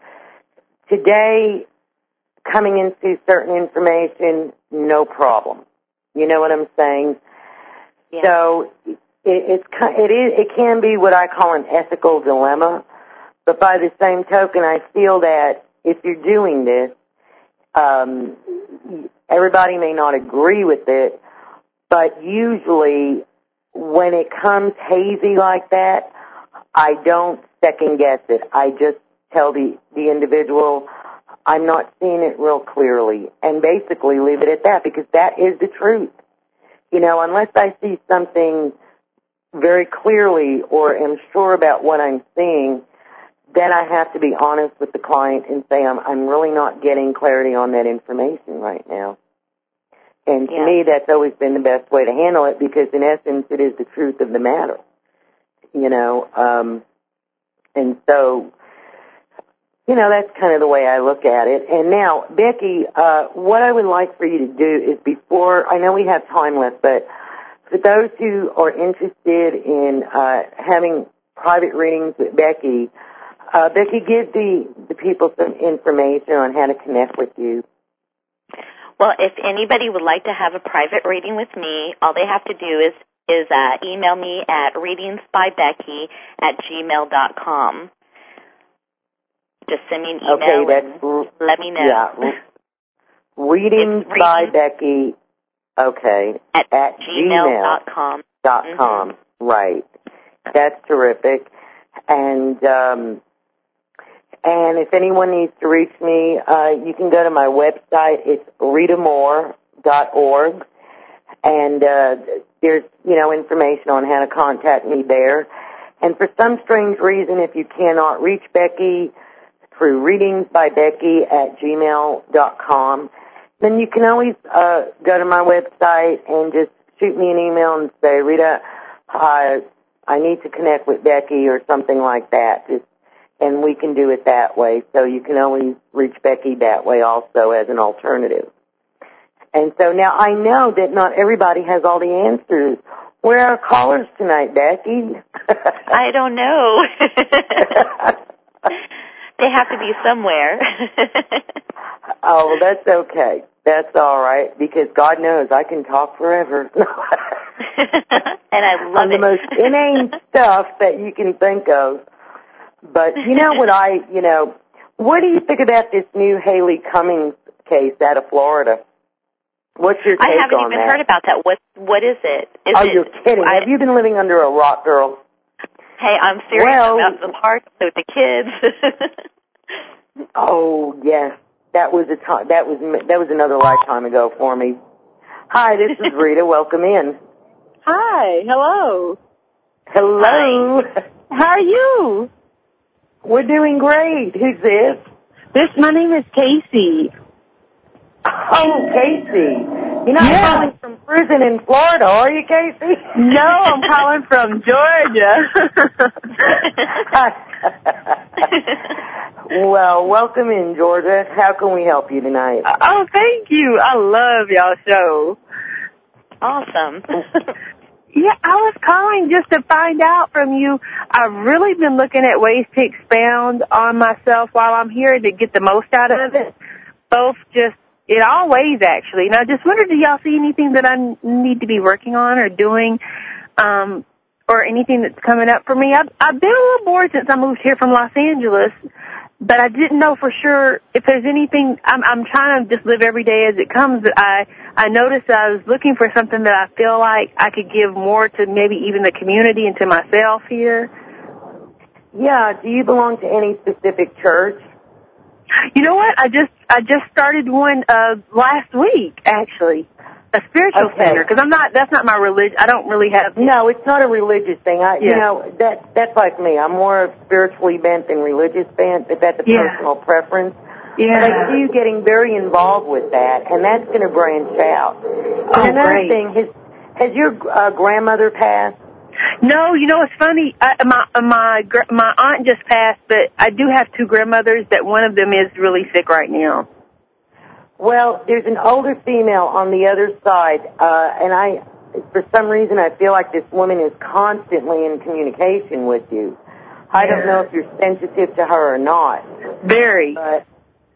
Today, coming into certain information, no problem. You know what I'm saying? Yeah. So it, it's it is it can be what I call an ethical dilemma, but by the same token, I feel that if you're doing this, um, everybody may not agree with it, but usually when it comes hazy like that, I don't second guess it. I just tell the the individual, I'm not seeing it real clearly, and basically leave it at that, because that is the truth. You know, unless I see something very clearly or am sure about what I'm seeing, then I have to be honest with the client and say, I'm, I'm really not getting clarity on that information right now. And to yeah. me, that's always been the best way to handle it, because in essence, it is the truth of the matter. You know, um, and so, you know, that's kind of the way I look at it. And now, Becky, uh, what I would like for you to do is before, I know we have time left, but for those who are interested in uh, having private readings with Becky, uh, Becky, give the, the people some information on how to connect with you. Well, if anybody would like to have a private reading with me, all they have to do is is uh, email me at readingsbybecky at gmail dot com. Just send me an email okay, that's, and let me know. Yeah, Readings by Becky, okay, at, at gmail dot com. Dot com. Mm-hmm. Right. That's terrific. And um, and if anyone needs to reach me, uh, you can go to my website. It's rita moore dot org. And uh, there's, you know, information on how to contact me there. And for some strange reason, if you cannot reach Becky through readings by Becky at gmail dot com, then you can always uh, go to my website and just shoot me an email and say, Rita, uh, I need to connect with Becky or something like that. Just, and we can do it that way. So you can always reach Becky that way also as an alternative. And so now I know that not everybody has all the answers. Where are our callers tonight, Becky? I don't know. They have to be somewhere. Oh, well, that's okay. That's all right, because God knows I can talk forever. And I love On it. the most inane stuff that you can think of. But you know what I, you know, what do you think about this new Haley Cummings case out of Florida? What's your take on that? I haven't even that? heard about that. What What is it? Is oh, it, you're kidding. I, Have you been living under a rock, girl? Hey, I'm serious well, about the park with the kids. Oh, yes. That was a time, that was, that was another lifetime ago for me. Hi, this is Rita. Welcome in. Hi. Hello. Hello. Hi. How are you? We're doing great. Who's this? This, my name is Casey. Oh, Casey. You're not yeah. calling from prison in Florida, are you, Casey? No, I'm calling from Georgia. Well, welcome in, Georgia. How can we help you tonight? Oh, thank you. I love y'all's show. Awesome. Yeah, I was calling just to find out from you. I've really been looking at ways to expound on myself while I'm here to get the most out of it, both just in all ways, actually. And I just wondered, do y'all see anything that I need to be working on or doing, um, or anything that's coming up for me? I've, I've been a little bored since I moved here from Los Angeles, but I didn't know for sure if there's anything. I'm, I'm trying to just live every day as it comes. But I, I noticed I was looking for something that I feel like I could give more to maybe even the community and to myself here. Yeah. Do you belong to any specific church? You know what? I just I just started one uh, last week, actually. A spiritual Okay. center, because I'm not. That's not my religion. I don't really have. No, it's not a religious thing. I, Yeah. You know, that that's like me. I'm more spiritually bent than religious bent, but that's a Yeah. personal preference. Yeah. But I see you getting very involved with that, and that's going to branch out. Oh, and another great. thing, has has your uh, grandmother passed? No, you know, it's funny. I, my my gr- my aunt just passed, but I do have two grandmothers. That one of them is really sick right now. Well, there's an older female on the other side, uh, and I, for some reason, I feel like this woman is constantly in communication with you. I Yeah. don't know if you're sensitive to her or not. Very. But,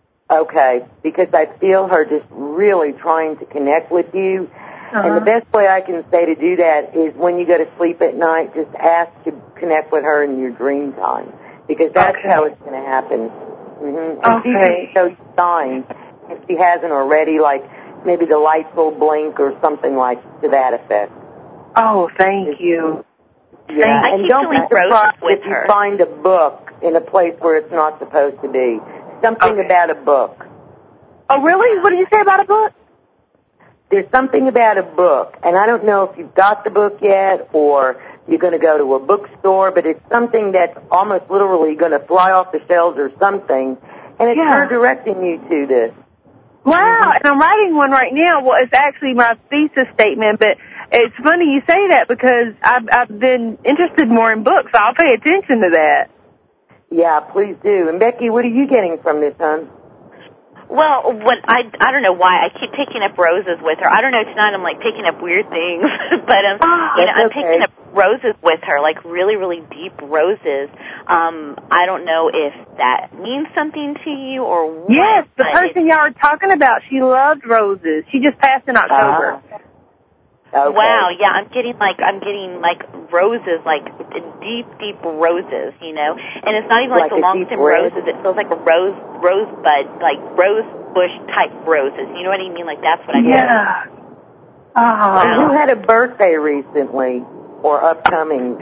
okay, because I feel her just really trying to connect with you. Uh-huh. And the best way I can say to do that is when you go to sleep at night, just ask to connect with her in your dream time, because that's Okay. how it's going to happen. Mm-hmm. And she Okay. can show you signs, if she hasn't already, like maybe the lights will blink or something like to that effect. Oh, thank you. Yeah, Thank I and keep don't be doing surprised roses with if you her. find a book in a place where it's not supposed to be. Something Okay. about a book. Oh, really? What did you say about a book? There's something about a book, and I don't know if you've got the book yet or you're going to go to a bookstore, but it's something that's almost literally going to fly off the shelves or something, and it's Yeah. her directing you to this. Wow, and I'm writing one right now. Well, it's actually my thesis statement, but it's funny you say that because I've, I've been interested more in books, so I'll pay attention to that. Yeah, please do. And Becky, what are you getting from this, hon? Well, what I I don't know why I keep picking up roses with her. I don't know, tonight I'm like picking up weird things, but um, Oh, you know, I'm that's okay. picking up roses with her, like really, really deep roses. Um, I don't know if that means something to you or what. Yes, the but person y'all were talking about, she loved roses. She just passed in October. Ah. Okay. Wow, yeah, I'm getting like I'm getting like roses, like deep, deep roses, you know. And it's not even like, Like the a long deep stem red? roses. It feels like a rose, rosebud, like rose bush type roses. You know what I mean? Like that's what I mean. Yeah. Oh. And who had a birthday recently or upcoming?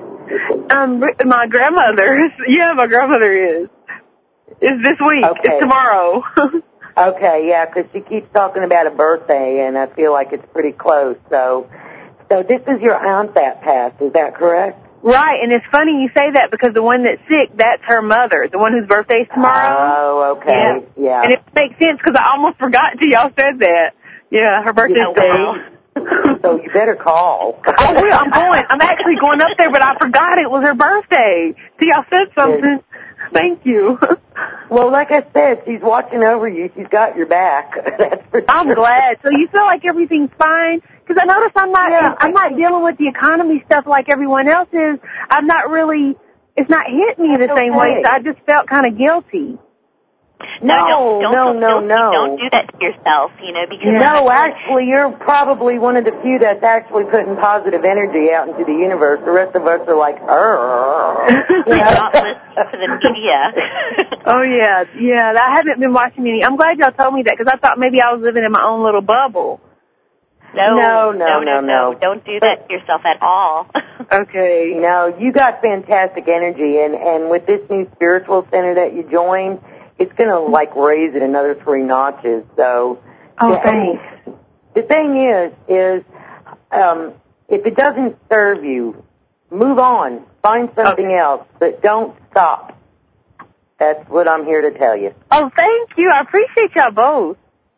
Um, my grandmother. Yeah, my grandmother is. It's this week. Okay. It's tomorrow. Okay, yeah, because she keeps talking about a birthday, and I feel like it's pretty close. So, so this is your aunt that passed. Is that correct? Right, and it's funny you say that because the one that's sick, that's her mother, the one whose birthday's tomorrow. Oh, okay, yeah. yeah. And it makes sense because I almost forgot till y'all said that. Yeah, her birthday's Oh, today. wow. So you better call. I will. I'm going. I'm actually going up there, but I forgot it was her birthday. See, y'all said something. Thank you. Well, like I said, she's watching over you. She's got your back. That's for I'm sure. glad. So you feel like everything's fine? Because I notice I'm not. Yeah. I'm not dealing with the economy stuff like everyone else is. I'm not really. It's not hitting me the That's same okay. way. So I just felt kind of guilty. No, No, don't, don't no, feel no, guilty. no. Don't do that to yourself, you know, because No, actually, you're probably one of the few that's actually putting positive energy out into the universe. The rest of us are like, "Arr." you're not listening to the media. Oh yeah, yeah. I haven't been watching any. I'm glad y'all told me that because I thought maybe I was living in my own little bubble. No, No, no, no, no, no, no. Don't do that to yourself at all. Okay. No, you got fantastic energy, and and with this new spiritual center that you joined, it's going to like raise it another three notches. So, Oh, the, thanks. the thing is, is um, if it doesn't serve you, move on, find something Okay. else, but don't stop. That's what I'm here to tell you. Oh, thank you. I appreciate y'all both.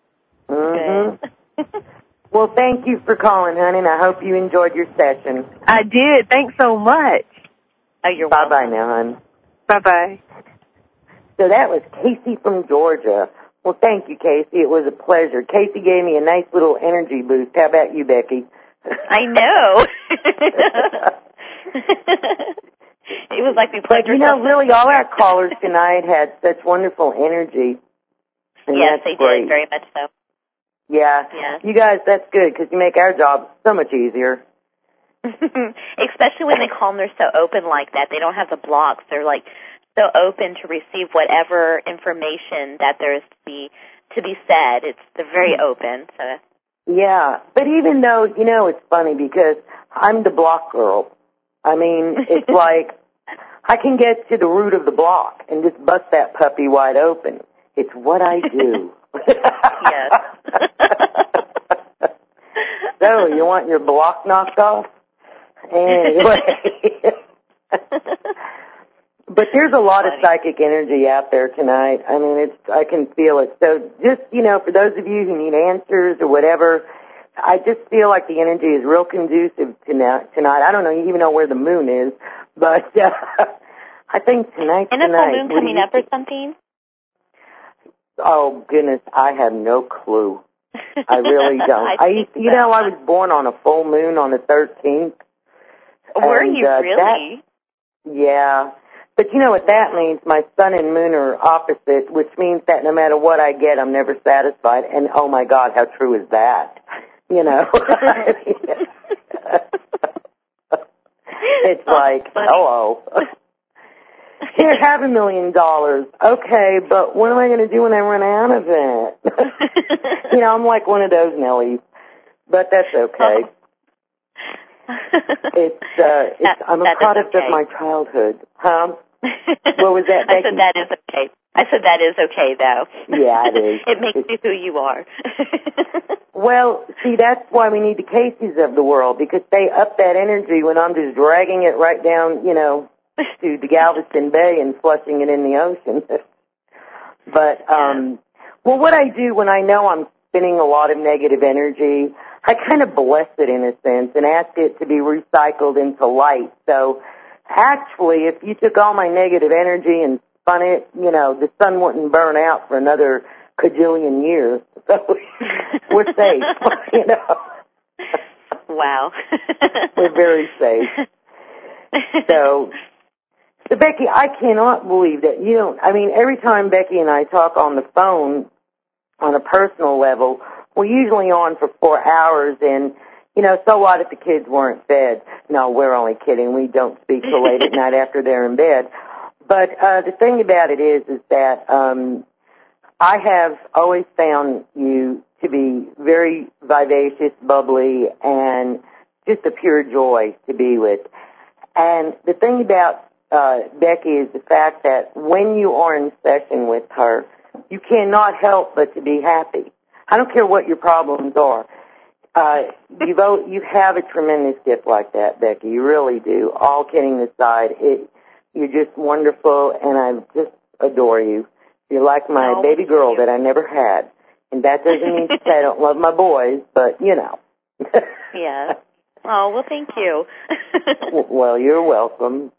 Mm-hmm. Well, thank you for calling, honey, and I hope you enjoyed your session. I did. Thanks so much. Oh, you're Bye welcome. bye now, hon. Bye bye. So that was Casey from Georgia. Well, thank you, Casey. It was a pleasure. Casey gave me a nice little energy boost. How about you, Becky? I know. It was like we played. But, you know, really all our callers tonight had such wonderful energy. And Yes, that's they great. did, very much so. Yeah. Yes. You guys, that's good because you make our job so much easier. Especially when they call them, they're so open like that. They don't have the blocks. They're like so open to receive whatever information that there's to be to be said. It's they're very open. So. Yeah, but even though, you know, it's funny because I'm the block girl. I mean, it's like I can get to the root of the block and just bust that puppy wide open. It's what I do. Yes. So, you want your block knocked off? Anyway. But there's a lot of psychic energy out there tonight. I mean, it's I can feel it. So just, you know, for those of you who need answers or whatever, I just feel like the energy is real conducive tonight. I don't know, you even know where the moon is, but uh, I think tonight, and tonight. And is the moon coming up or something? Oh, goodness, I have no clue. I really don't. I I used, you know, I was born on a full moon on the thirteenth. Were and, you uh, really? That, yeah. But you know what that means? My sun and moon are opposite, which means that no matter what I get, I'm never satisfied. And, oh, my God, how true is that? You know? It's like, hello. Here, have a million dollars. Okay, but what am I going to do when I run out of it? You know, I'm like one of those Nellies. But that's okay. It's, uh, it's, that, I'm a that product okay. of my childhood. Huh? What was that, I Becky? said that is okay. I said that is okay, though. Yeah, it is. It makes it's, you who you are. Well, see, that's why we need the Caseys of the world, because they up that energy when I'm just dragging it right down, you know, to the Galveston Bay and flushing it in the ocean. But, um, well, what I do when I know I'm spinning a lot of negative energy, I kind of bless it in a sense and ask it to be recycled into light. So actually, if you took all my negative energy and spun it, you know, the sun wouldn't burn out for another cajillion years. So we're safe, you know. Wow. We're very safe. So, so, Becky, I cannot believe that you don't, I mean, every time Becky and I talk on the phone on a personal level, we're usually on for four hours, and, you know, so what if the kids weren't fed? No, we're only kidding. We don't speak till late at night after they're in bed. But uh, the thing about it is, is that um, I have always found you to be very vivacious, bubbly, and just a pure joy to be with. And the thing about uh, Becky is the fact that when you are in session with her, you cannot help but to be happy. I don't care what your problems are. Uh, you both, you have a tremendous gift like that, Becky. You really do. All kidding aside, it, you're just wonderful, and I just adore you. You're like my oh, baby girl that I never had. And that doesn't mean to say I don't love my boys, but, you know. Yeah. Oh, well, thank you. Well, you're welcome.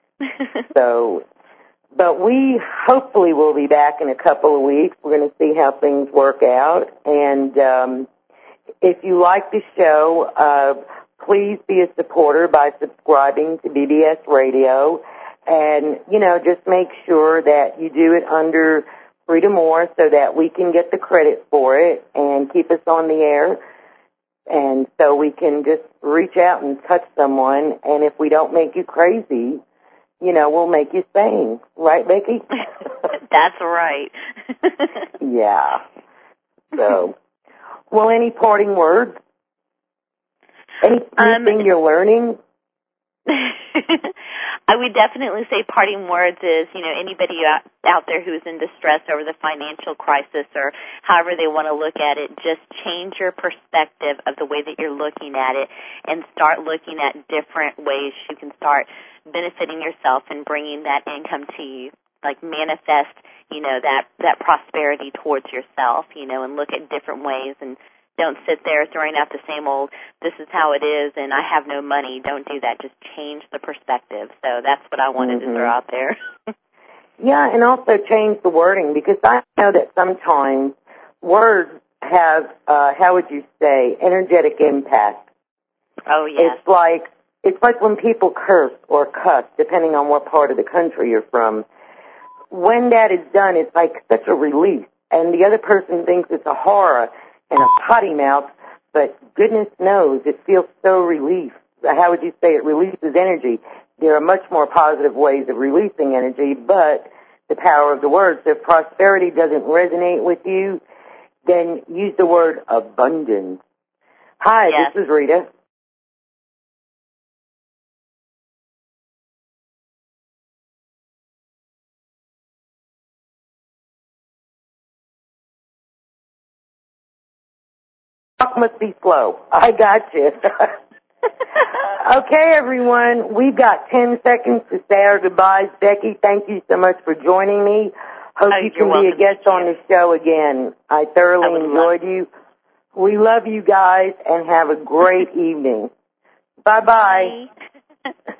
So, but we hopefully will be back in a couple of weeks. We're going to see how things work out. And um, if you like the show, uh, please be a supporter by subscribing to B B S Radio. And, you know, just make sure that you do it under Rita Moore so that we can get the credit for it and keep us on the air. And so we can just reach out and touch someone. And if we don't make you crazy, you know, we'll make you sane. Right, Becky? That's right. Yeah. So, well, any parting words? Any, anything um, you're learning? I would definitely say parting words is, you know, anybody out, out there who's in distress over the financial crisis or however they want to look at it, just change your perspective of the way that you're looking at it and start looking at different ways you can start benefiting yourself and bringing that income to you. Like manifest, you know, that, that prosperity towards yourself, you know, and look at different ways and don't sit there throwing out the same old, this is how it is and I have no money. Don't do that. Just change the perspective. So that's what I wanted mm-hmm. to throw out there. Yeah, and also change the wording because I know that sometimes words have, uh, how would you say, energetic impact. Oh, yes. It's like, it's like when people curse or cuss, depending on what part of the country you're from. When that is done, it's like such a relief. And the other person thinks it's a horror and a potty mouth, but goodness knows it feels so relief. How would you say it releases energy? there are much more positive ways of releasing energy, but the power of the words. If prosperity doesn't resonate with you, then use the word abundance. Hi, yes. This is Rita. Talk must be slow. I got you. Okay, everyone, we've got ten seconds to say our goodbyes. Becky, thank you so much for joining me. Hope oh, you can be a guest on the show again. I thoroughly I enjoyed you. We love you guys, and have a great evening. Bye-bye. Bye.